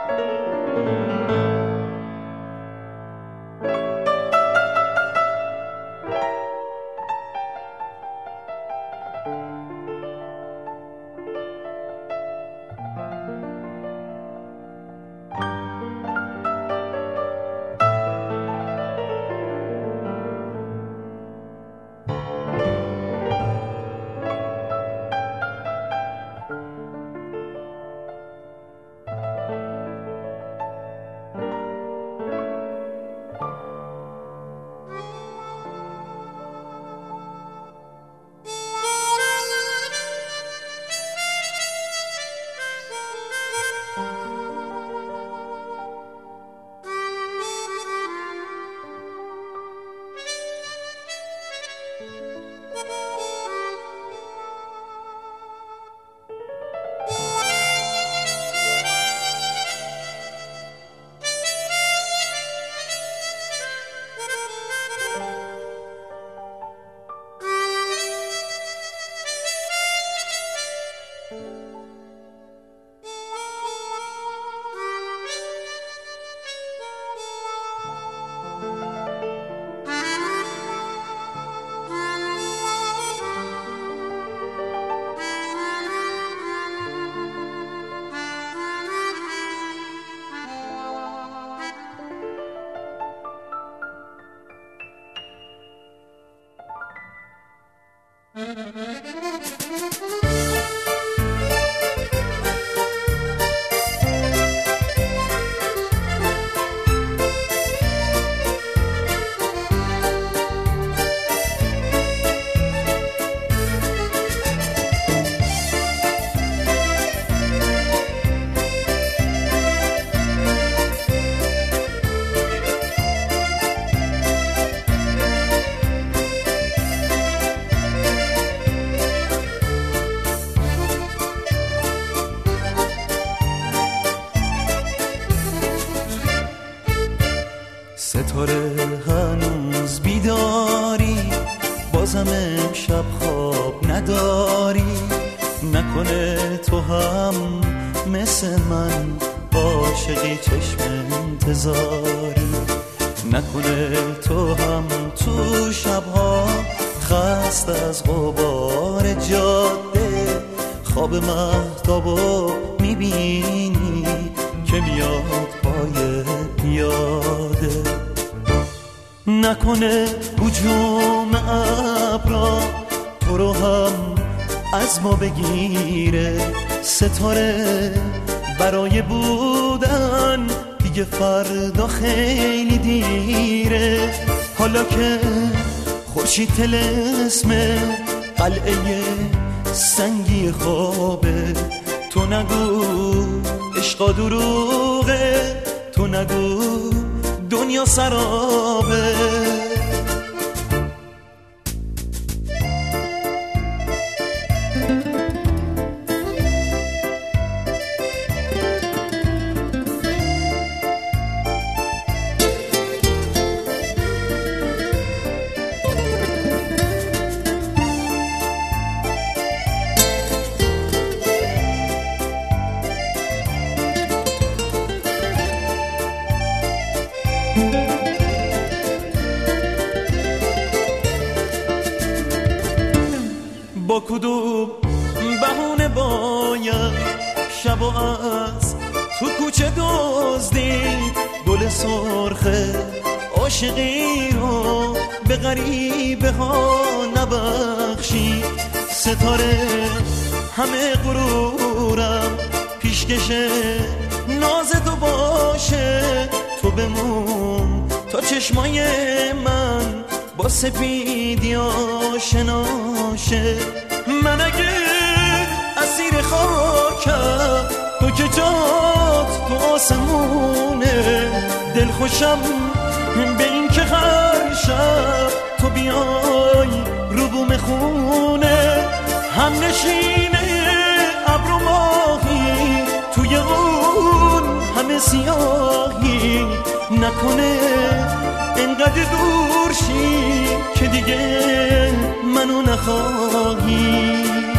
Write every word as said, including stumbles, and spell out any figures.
ستاره هنوز بیداری، بازم امشب خواب نداری. نکنه تو هم مثل من عاشقی چشم انتظاری. نکنه تو هم تو شبها خسته از غبار جاده خواب مهتابو میبینی که میاد پای پیاده. نکنه هجوم ابرا تو رو هم از ما بگیره. ستاره برای بودن دیگه فردا خیلی دیره. حالا که خورشید طلسم قلعه سنگی خوابه، تو نگو عشقا دروغه، تو نگو دنیا سرابه. با کدوم بهونه باید شب از تو کوچه دزدید گل سرخ عاشقی رو به غریبه ها نبخشید. ستاره همه غرورم پیشکشه ناز تو باشه، تو بمون تا چشمای من با سپیدی آشناشه. من اگه اسیر خاکم تو که جات تو آسمونه، دل خوشم به این که هر شب تو بیای رو بوم خونه. هم نشینه ابر و ماهی توی اون همه سیاهی. نکنه انقدر دور شی که دیگه منو نخواهی.